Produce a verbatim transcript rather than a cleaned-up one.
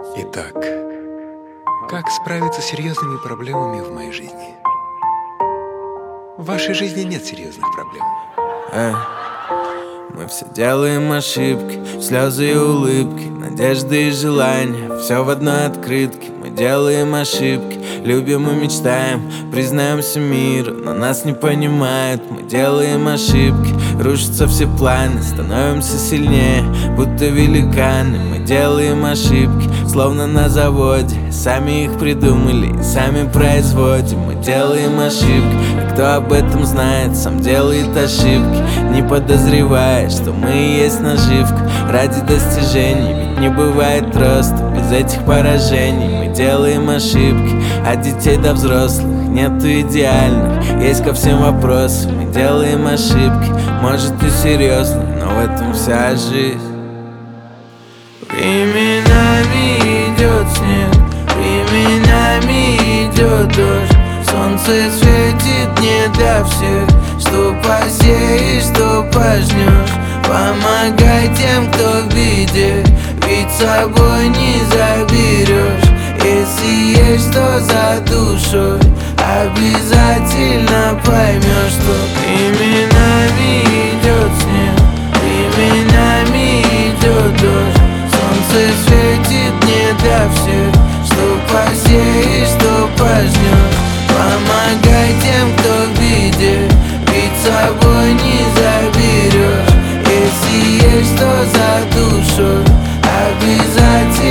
Итак, как справиться с серьезными проблемами в моей жизни? В вашей жизни нет серьезных проблем. Эй, мы все делаем ошибки, слезы и улыбки, надежды и желания, все в одной открытке. Мы делаем ошибки, любим и мечтаем, признаемся миру, но нас не понимают. Мы делаем ошибки, рушатся все планы, становимся сильнее, будто великаны. Мы делаем ошибки, словно на заводе, сами их придумали и сами производим. Мы делаем ошибки, и кто об этом знает, сам делает ошибки, не подозревая, что мы и есть наживка ради достижений. Ведь не бывает роста без этих поражений. Мы делаем ошибки, от детей до взрослых нету идеальных, есть ко всем вопросы. Мы делаем ошибки, может и серьезно, но в этом вся жизнь. Временами идет снег, временами идет дождь, солнце светит не для всех. Что посеешь, что пожнешь. Помогай тем, кто в беде, ведь с собой не заберешь. Если есть что за душой, обязательно поймешь, что временами идет снег, временами идет дождь, солнце светит не для всех. Что посеешь, что пожнешь. Помогай тем, кто в беде, ведь с собой не заберешь. Если есть что за душой, обязательно